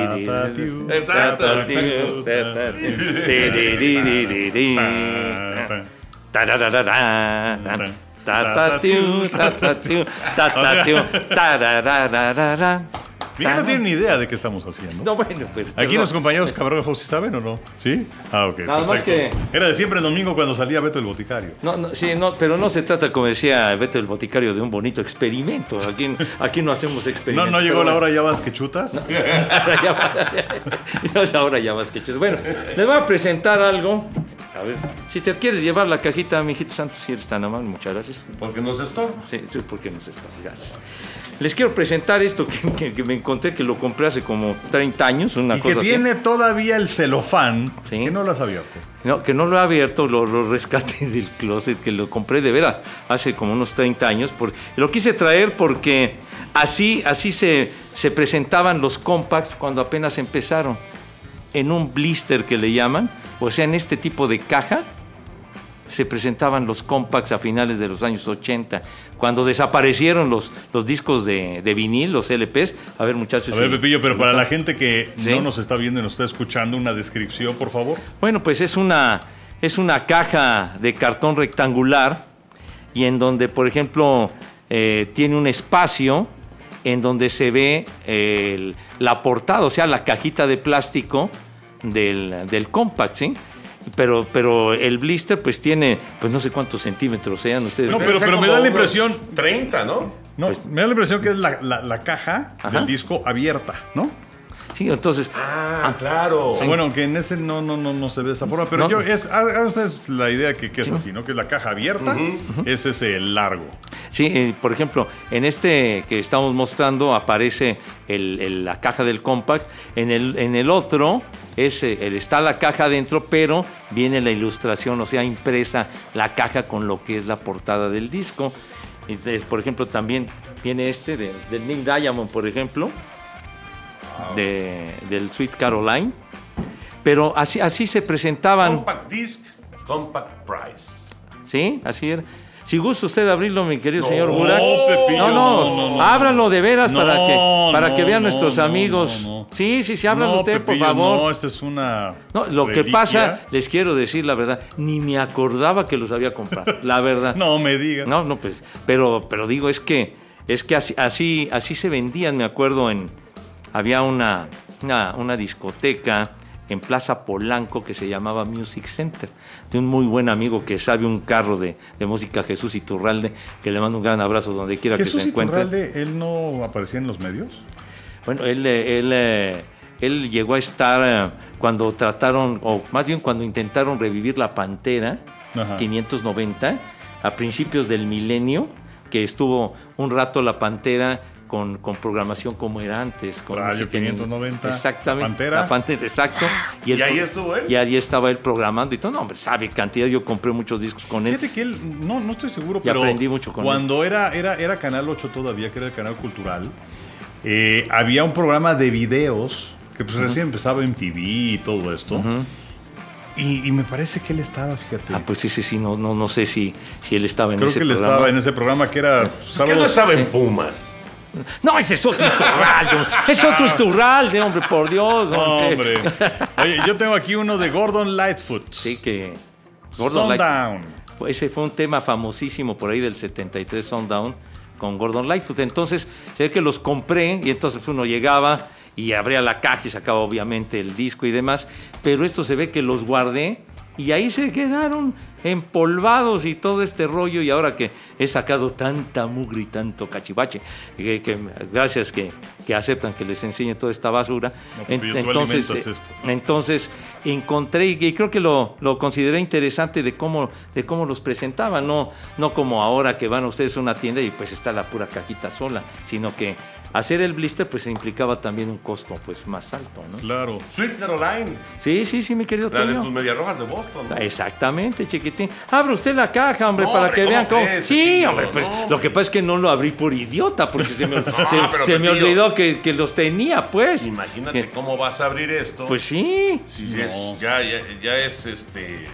Exacto. Miguel no tiene ni idea de qué estamos haciendo. No, bueno, pues, Aquí perdón. los compañeros cabrógrafos sí saben o no. ¿Sí? Ah, ok. Nada más perfecto. que- Era de siempre el domingo cuando salía Beto el Boticario. No, no, sí, no, pero no se trata, como decía Beto el Boticario, de un bonito experimento. Aquí, aquí no hacemos No, experimentos. no llegó pero la bueno. hora ya vas que chutas. Ahora ya va- ya- ahora ya vas que chis. Bueno, les voy a presentar algo. A ver, si te quieres llevar la cajita, mijito santo, si eres tan amable, muchas gracias. Porque nos estorba. Sí, sí, porque nos está. Gracias. Les quiero presentar esto que, que- que me encontré, que lo compré hace como treinta años, una Y cosa que así. tiene todavía el celofán Sí. que no lo has abierto. No, que no lo he abierto, lo, lo rescaté del closet, que lo compré de veras hace como unos treinta años. Por, lo quise traer porque así, así se, se presentaban los compacts cuando apenas empezaron. En un blister que le llaman, o sea, en este tipo de caja, se presentaban los compacts a finales de los años ochenta. Cuando desaparecieron los, los discos de, de vinil, los L Pes. A ver, muchachos. A ver, si- Pepillo, pero si para gustan. la gente que Sí. no nos está viendo y nos está escuchando, una descripción, por favor. Bueno, pues es una, es una caja de cartón rectangular y en donde, por ejemplo, eh, tiene un espacio en donde se ve eh, el- la portada, o sea, la cajita de plástico del, del compact, ¿sí? Pero, pero el blister pues tiene, pues no sé cuántos centímetros sean ustedes. No, ven. pero- Deben ser me como da la unos impresión- treinta, ¿no? No, me da la impresión que es la, la- la caja Ajá. del disco abierta, ¿no? Sí, entonces, Ah, claro. Sí. Bueno, que en ese no, no, no, no se ve de esa forma, pero No. yo es, hagan ustedes la idea que, que es así, ¿no? Que es la caja abierta, es ese largo. sí, eh, por ejemplo, en este que estamos mostrando aparece el- el- la caja del compact. En el, en el otro es, eh, el- está la caja adentro, pero viene la ilustración, o sea, impresa la caja con lo que es la portada del disco. Entonces, por ejemplo, también viene este de- del Neil Diamond, por ejemplo, de- del Sweet Caroline. Pero así, así se presentaban. Compact Disc, Compact Price. ¿Sí? Así era. Si gusta usted abrirlo, mi querido No, señor Burak. Pepillo, no, no, no, no, no. ábralo de veras No, para que para no, que vean no, nuestros no, amigos. no, no. Sí, sí, sí, háblalo No, usted, por Pepillo, favor. No, esta es una. No, lo que reliquia. pasa, les quiero decir la verdad, ni me acordaba que los había comprado, la verdad. No me digas. No, no, pues, pero, pero digo, es que, es que así, así, así se vendían, me acuerdo, en, había una, una, una discoteca en Plaza Polanco que se llamaba Music Center, de un muy buen amigo que sabe un carro de, de música, Jesús Iturralde, que le mando un gran abrazo donde quiera que Jesús se encuentre. Iturralde, ¿él no aparecía en los medios? Bueno, él, eh, él, eh, él llegó a estar eh, cuando trataron, o más bien cuando intentaron revivir la Pantera, Ajá. quinientos noventa, a principios del milenio, que estuvo un rato la Pantera con, con programación como era antes. Con Radio música en- quinientos noventa, Exactamente. La Pantera. La Pantera, exacto. ¿Y el- ahí estuvo él? Y ahí estaba él programando y todo. No, hombre, sabe cantidad. Yo compré muchos discos con él. Fíjate que él, no, no estoy seguro, Y pero aprendí mucho con cuando era, era, era Canal ocho todavía, que era el canal cultural, eh, había un programa de videos que pues recién empezaba en T V y todo esto. y, y me parece que él estaba, fíjate. Ah, pues ese sí, no, no, no sé si, si él estaba en Creo ese que él programa. estaba en ese programa que era Es que sábados- no estaba en Pumas. No, ese es otro Iturralde. Es otro Iturralde, hombre, por Dios. Hombre. Oye, yo tengo aquí uno de Gordon Lightfoot. Sí, que... Gordon Light- Sundown. Ese fue un tema famosísimo por ahí del setenta y tres, Sundown, con Gordon Lightfoot. Entonces, se ve que los compré y entonces uno llegaba y abría la caja y sacaba obviamente el disco y demás. Pero esto se ve que los guardé y ahí se quedaron empolvados y todo este rollo. Y ahora que he sacado tanta mugre y tanto cachivache, que, que gracias que, que aceptan que les enseñe toda esta basura. No, pero En- tú entonces, alimentas eh, esto. entonces encontré y creo que lo, lo consideré interesante de cómo, de cómo los presentaban, no, no como ahora que van ustedes a una tienda y pues está la pura cajita sola, sino que hacer el blister pues implicaba también un costo pues más alto, ¿no? Claro. Sweet Caroline. Sí, sí, sí, mi querido La de Toño. tus medias rojas de Boston, ¿no? Exactamente, chiquitín. Abre usted la caja, hombre, No, para hombre, que ¿cómo vean cómo. crees, Sí, Pepillo? hombre, pues No, lo hombre. que pasa es que no lo abrí por idiota, porque se me, se- pero, se me Pepillo. olvidó que, que los tenía, pues. Imagínate Que- cómo vas a abrir esto. Pues sí. Si es- ya, ya, ya es este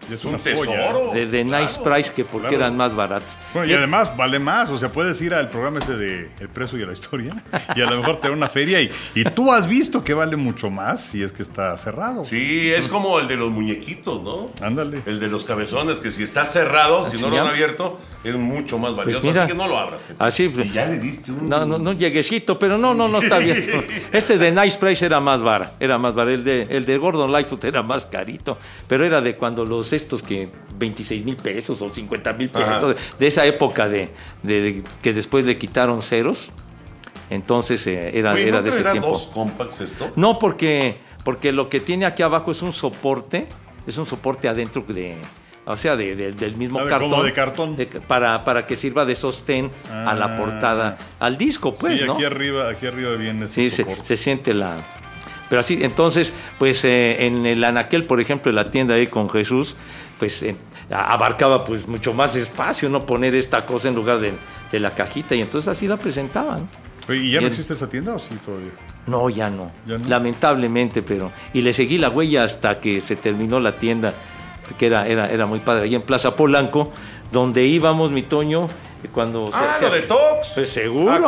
Es un una tesoro. joya. De, de Nice Claro, Price, que porque claro. eran más baratos. Bueno, y además vale más, o sea, puedes ir al programa ese de El Preso y a la Historia y a lo mejor te da una feria y, y tú has visto que vale mucho más si es que está cerrado. Sí, es como el de los muñequitos, ¿no? Ándale. El de los cabezones, que si está cerrado, si Así no lo han ya. abierto, es mucho más valioso. Pues mira, así que no lo abras. Pepe. Así, Y ya le diste un... no, no, no lleguecito, pero no, no, no está bien. Este de Nice Price era más vara, era más vara. El de, el de Gordon Lightfoot era más carito, pero era de cuando los estos que veintiséis mil pesos o cincuenta mil pesos, Ajá. de esa época de, de, de que después le quitaron ceros. Entonces eh, era, Oye, era ¿no de ese traerá tiempo. dos compacts esto? No, porque, porque lo que tiene aquí abajo es un soporte, es un soporte adentro de, o sea, de, de- del mismo Ah, de- cartón. como de cartón. de- para, para que sirva de sostén a la Ah. portada, al disco, pues, sí, ¿no? aquí arriba, aquí arriba viene ese Sí, se, soporte. se siente la... Pero así, entonces, pues eh, en el Anaquel, por ejemplo, en la tienda ahí con Jesús, pues eh, abarcaba pues mucho más espacio, ¿no? Poner esta cosa en lugar de, de la cajita, y entonces así la presentaban. Oye, ¿y ya no Bien. existe esa tienda o sí todavía? No, ya no. ¿Ya no? Lamentablemente, pero... Y le seguí la huella hasta que se terminó la tienda, que era, era, era muy padre, ahí en Plaza Polanco, donde íbamos, mi Toño, cuando... Ah, se- lo se- de Tox. Pues seguro. A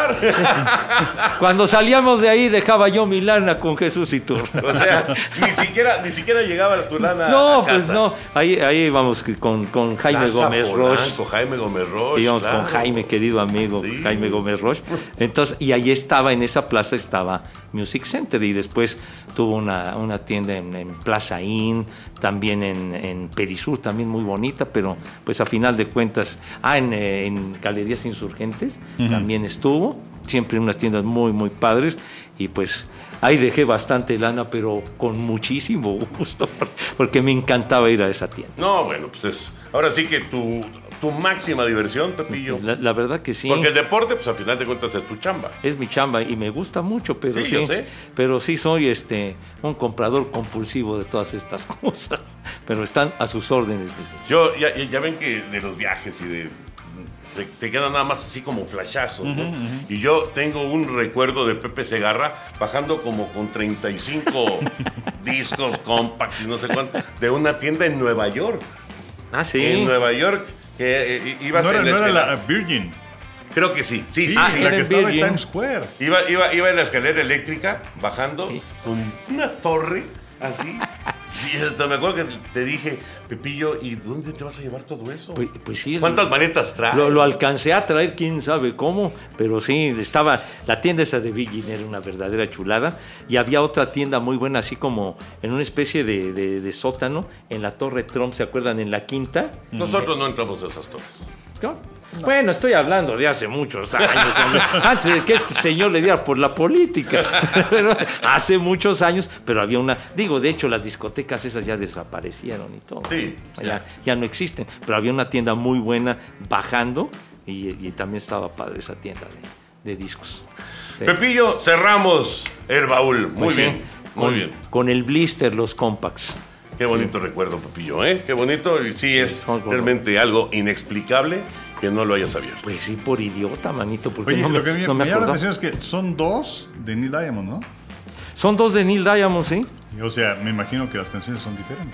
cobrar. Cuando salíamos de ahí dejaba yo mi lana con Jesús y tú. O sea, ni siquiera, ni siquiera llegaba tu lana No, a pues casa. no. Ahí, ahí íbamos con, con Jaime Plaza Gómez Polanco, Roche. Jaime Gómez Roche. Íbamos claro. con Jaime, querido amigo, Sí. Jaime Gómez Roche. Entonces, y ahí estaba, en esa plaza estaba Music Center, y después tuvo una, una tienda en, en Plaza Inn, también en, en Perisur, también muy bonita, pero pues a final de cuentas, ah, en, eh, en Galerías Insurgentes también estuvo, siempre unas tiendas muy, muy padres, y pues ahí dejé bastante lana, pero con muchísimo gusto, porque me encantaba ir a esa tienda. No, bueno, pues es... Ahora sí que tu, tu máxima diversión, Pepillo. La, la verdad que sí. Porque el deporte, pues al final de cuentas es tu chamba. Es mi chamba y me gusta mucho, pero Sí, sí, yo sé. pero sí soy este un comprador compulsivo de todas estas cosas, pero están a sus órdenes. Yo, ya, ya ven que de los viajes y de... Te, te quedan nada más así como flashazos, ¿no? Y yo tengo un recuerdo de Pepe Segarra bajando como con treinta y cinco discos, compacts y no sé cuánto, de una tienda en Nueva York. Ah, sí. En Nueva York, que eh, ibas No era, en la no era escalera. la Virgin. Creo que sí, sí, sí, Ah, sí. la era que en estaba Virgin. en Times Square. Iba, iba, iba en la escalera eléctrica, bajando, Sí. con una torre, así. Sí, hasta me acuerdo que te dije, Pepillo, ¿y dónde te vas a llevar todo eso? Pues, pues sí. ¿Cuántas maletas traes? Lo, lo alcancé a traer, quién sabe cómo, pero sí, estaba, la tienda esa de Virgin era una verdadera chulada, y había otra tienda muy buena, así como en una especie de, de- de sótano, en la Torre Trump, ¿se acuerdan? En la quinta. Nosotros no entramos a esas torres. ¿No? Bueno, estoy hablando de hace muchos años, hombre. Antes de que este señor le diera por la política. Pero hace muchos años, pero había una... Digo, de hecho, las discotecas esas ya desaparecieron y todo. Sí, Ya, ya no existen. Pero había una tienda muy buena bajando, y, y también estaba padre esa tienda de, de discos. Sí. Pepillo, cerramos el baúl. Muy Pues sí, bien, muy con, bien. Con el blister, los compacts. Qué bonito recuerdo, Pepillo, ¿eh? Qué bonito. Y sí, es Son como- realmente algo inexplicable que no lo hayas abierto. Pues sí, por idiota, manito, porque Oye, no me, lo que me, no me me llama la acordaba. atención es que son dos de Neil Diamond, ¿no? Son dos de Neil Diamond, ¿sí? Y, o sea, me imagino que las canciones son diferentes.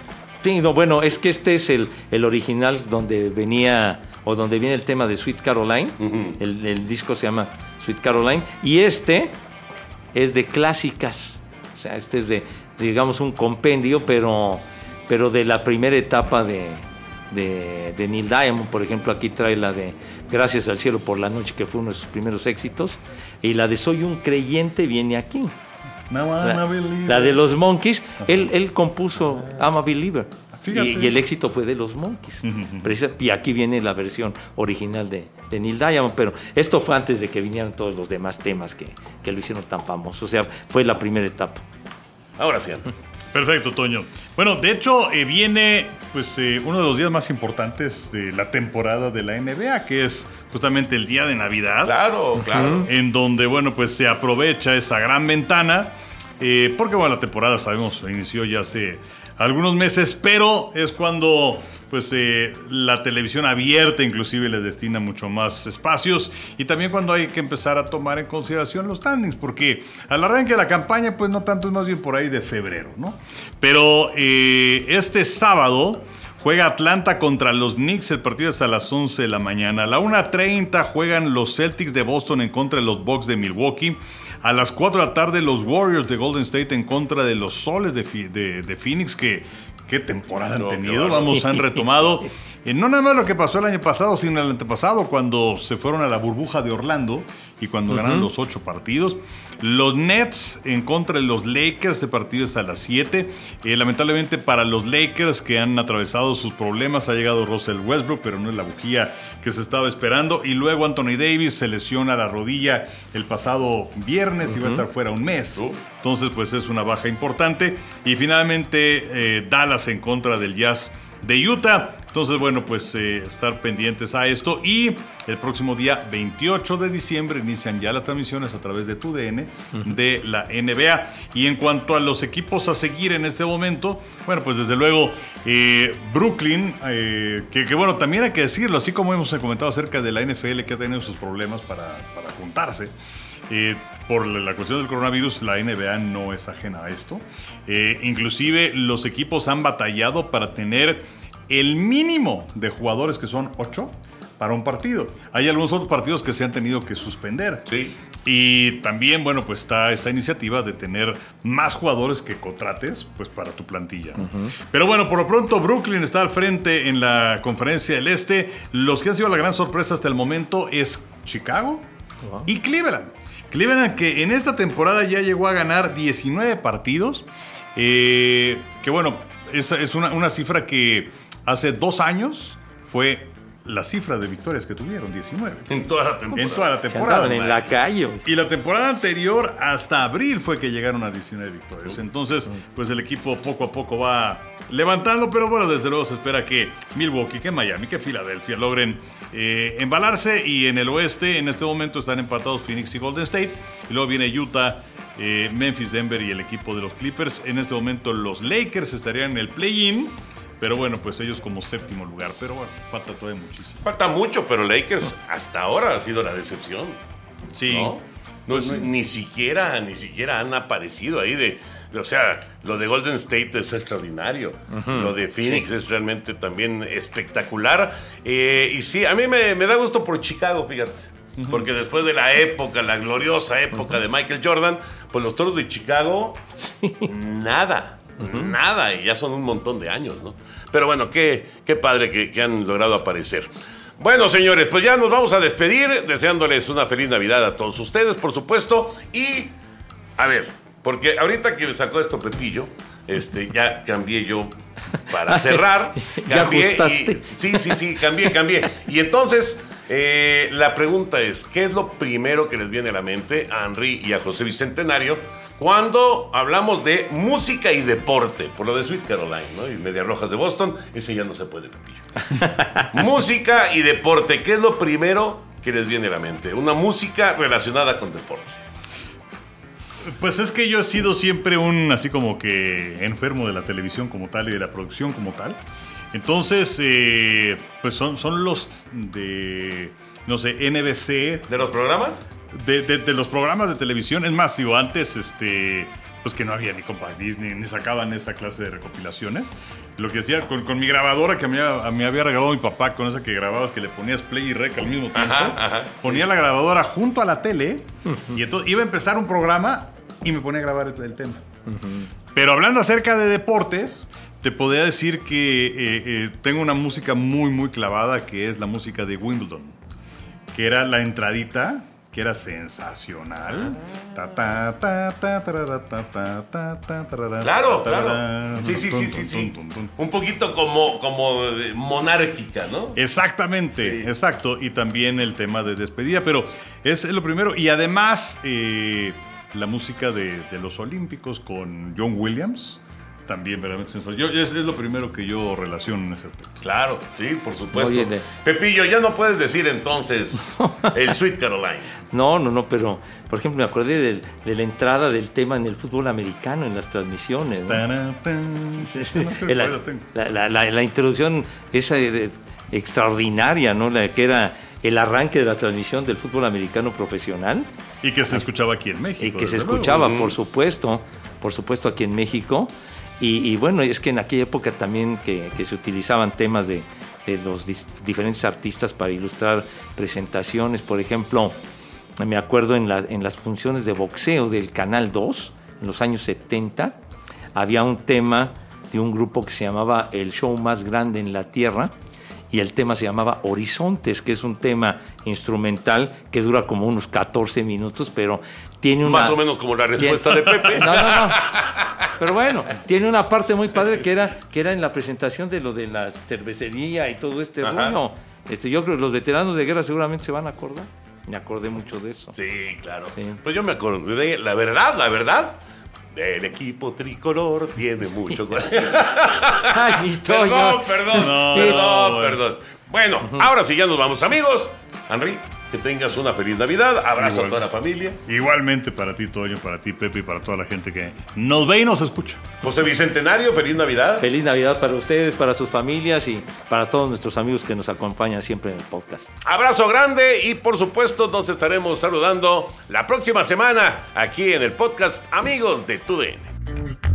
Sí, no, bueno, es que este es el, el original donde venía, o donde viene el tema de Sweet Caroline. Ujú. el, el disco se llama Sweet Caroline. Y este es de clásicas. O sea, este es de, digamos, un compendio, pero, pero de la primera etapa de, de, de Neil Diamond. Por ejemplo, aquí trae la de Gracias al cielo por la noche, que fue uno de sus primeros éxitos. Y la de Soy un creyente viene aquí. Now I'm a La, believer. la de los Monkeys, él, él compuso I'm a Believer. Fíjate. Y, y el éxito fue de los Monkeys. Ujú, ujú. Precisa- Y aquí viene la versión original de, de Neil Diamond, pero esto fue antes de que vinieran todos los demás temas que, que lo hicieron tan famoso. O sea, fue la primera etapa. Ahora sí. Perfecto, Toño. Bueno, de hecho, eh, viene pues eh, uno de los días más importantes de la temporada de la N B A, que es justamente el día de Navidad. Claro, claro. En donde, bueno, pues se aprovecha esa gran ventana eh, porque bueno, la temporada sabemos inició ya hace algunos meses, pero es cuando pues eh, la televisión abierta inclusive le destina mucho más espacios, y también cuando hay que empezar a tomar en consideración los standings, porque al arranque de la campaña pues no tanto, es más bien por ahí de febrero, ¿no? Pero eh, este sábado juega Atlanta contra los Knicks, el partido es a las once de la mañana. A la una treinta juegan los Celtics de Boston en contra de los Bucks de Milwaukee. A las cuatro de la tarde los Warriors de Golden State en contra de los Soles de, de, de Phoenix, que qué temporada han no, tenido, vamos, han retomado. Eh, no nada más lo que pasó el año pasado, sino el antepasado, cuando se fueron a la burbuja de Orlando y cuando uh-huh. ganaron los ocho partidos. Los Nets en contra de los Lakers, este partido es a las siete. Eh, lamentablemente para los Lakers, que han atravesado sus problemas, ha llegado Russell Westbrook, pero no es la bujía que se estaba esperando. Y luego Anthony Davis se lesiona la rodilla el pasado viernes uh-huh. y va a estar fuera un mes. Uh. Entonces, pues es una baja importante. Y finalmente, eh, Dallas en contra del Jazz de Utah. Entonces, bueno, pues eh, estar pendientes a esto. Y el próximo día veintiocho de diciembre inician ya las transmisiones a través de tu D N uh-huh. de la N B A. Y en cuanto a los equipos a seguir en este momento, bueno, pues desde luego eh, Brooklyn, eh, que, que bueno, también hay que decirlo, así como hemos comentado acerca de la N F L, que ha tenido sus problemas para, para juntarse. Eh, por la cuestión del coronavirus, la N B A no es ajena a esto. Eh, inclusive los equipos han batallado para tener el mínimo de jugadores, que son ocho, para un partido. Hay algunos otros partidos que se han tenido que suspender. Sí. Y también, bueno, pues está esta iniciativa de tener más jugadores que contrates, pues para tu plantilla, ¿no? Uh-huh. Pero bueno, por lo pronto Brooklyn está al frente en la Conferencia del Este. Los que han sido la gran sorpresa hasta el momento es Chicago uh-huh. y Cleveland. Cleveland, que en esta temporada ya llegó a ganar diecinueve partidos, eh, que bueno, es, es una, una cifra que hace dos años fue la cifra de victorias que tuvieron, diecinueve. En toda la temporada. En toda la temporada. En la calle. Y la temporada anterior, hasta abril, fue que llegaron a diecinueve victorias. Entonces, pues el equipo poco a poco va levantando, pero bueno, desde luego se espera que Milwaukee, que Miami, que Filadelfia logren eh, embalarse. Y en el oeste, en este momento, están empatados Phoenix y Golden State. Y luego viene Utah, eh, Memphis, Denver y el equipo de los Clippers. En este momento, los Lakers estarían en el play-in. Pero bueno, pues ellos como séptimo lugar. Pero bueno, falta todavía muchísimo. Falta mucho, pero Lakers hasta ahora ha sido la decepción. Sí. ¿No? No, pues, no, ni siquiera, ni siquiera han aparecido ahí de... O sea, lo de Golden State es extraordinario. Uh-huh. Lo de Phoenix sí. es realmente también espectacular. Eh, y sí, a mí me, me da gusto por Chicago, fíjate. Uh-huh. Porque después de la época, la gloriosa época uh-huh. de Michael Jordan, pues los Toros de Chicago, sí. nada. Uh-huh. Nada, y ya son un montón de años, ¿no? Pero bueno, qué, qué padre que, que han logrado aparecer. Bueno, señores, pues ya nos vamos a despedir, deseándoles una feliz Navidad a todos ustedes, por supuesto. Y, a ver, porque ahorita que sacó esto Pepillo, este, ya cambié yo para cerrar. Cambié ¿Ya y, sí, sí, sí, cambié, cambié. Y entonces, eh, la pregunta es, ¿qué es lo primero que les viene a la mente a Henry y a José Bicentenario cuando hablamos de música y deporte? Por lo de Sweet Caroline, ¿no? Y Medias Rojas de Boston, ese ya no se puede, Pepillo. Música y deporte, ¿qué es lo primero que les viene a la mente? Una música relacionada con deporte. Pues es que yo he sido siempre un, así como que enfermo de la televisión como tal y de la producción como tal. Entonces, eh, pues son, son los de, no sé, N B C. ¿De los programas? De, de, de los programas de televisión. Es más, digo, antes, este, pues que no había ni compa Disney, ni sacaban esa clase de recopilaciones. Lo que decía, con, con mi grabadora que me, a, me había regalado mi papá, con esa que grababas, que le ponías play y rec al mismo tiempo, ajá, ajá, ponía sí. la grabadora junto a la tele, uh-huh. y entonces iba a empezar un programa y me ponía a grabar el, el tema. Uh-huh. Pero hablando acerca de deportes, te podría decir que eh, eh, tengo una música muy, muy clavada, que es la música de Wimbledon, que era la entradita, que era sensacional. Claro, claro. Sí, sí, sí, sí, sí. Un poquito como, como monárquica, ¿no? Exactamente, sí. exacto. Y también el tema de despedida, pero es lo primero. Y además, eh, la música de, de los Olímpicos con John Williams también verdaderamente sensacional. Yo, es, es lo primero que yo relaciono en ese aspecto. Claro, sí, por supuesto. Oye, de- Pepillo, ya no puedes decir entonces el Sweet Caroline. No, no, no, pero por ejemplo me acordé del- de la entrada del tema en el fútbol americano en las transmisiones, ¿no? Tarán, tan. No, creo que la, ahí lo tengo. la- la- la- la introducción esa de- de- extraordinaria, ¿no? La que era el arranque de la transmisión del fútbol americano profesional Y que se escuchaba aquí en México. y que se desde luego. escuchaba, luego. por supuesto, por supuesto aquí en México. Y, y bueno, es que en aquella época también que, que se utilizaban temas de, de los dis- diferentes artistas para ilustrar presentaciones. Por ejemplo, me acuerdo en, la- en las funciones de boxeo del Canal dos, en los años setenta, había un tema de un grupo que se llamaba El Show Más Grande en la Tierra, y el tema se llamaba Horizontes, que es un tema instrumental que dura como unos catorce minutos, pero tiene una... Más o menos como la respuesta de Pepe. No, no, no. Pero bueno, tiene una parte muy padre que era, que era en la presentación de lo de la cervecería y todo este Ajá. rollo. Este, yo creo que los veteranos de guerra seguramente se van a acordar. Me acordé mucho de eso. Sí, claro. Sí. Pues yo me acordé, la verdad, la verdad, el equipo tricolor tiene mucho. Ay, mi Toño. Perdón, perdón, No, perdón, bueno. perdón. Bueno, ahora sí ya nos vamos, amigos. Henry, que tengas una feliz Navidad. Abrazo Igual. a toda la familia. Igualmente para ti, Toño, para ti, Pepe, y para toda la gente que nos ve y nos escucha. José Bicentenario, feliz Navidad. Feliz Navidad para ustedes, para sus familias y para todos nuestros amigos que nos acompañan siempre en el podcast. Abrazo grande y por supuesto nos estaremos saludando la próxima semana aquí en el podcast Amigos de Tu D N.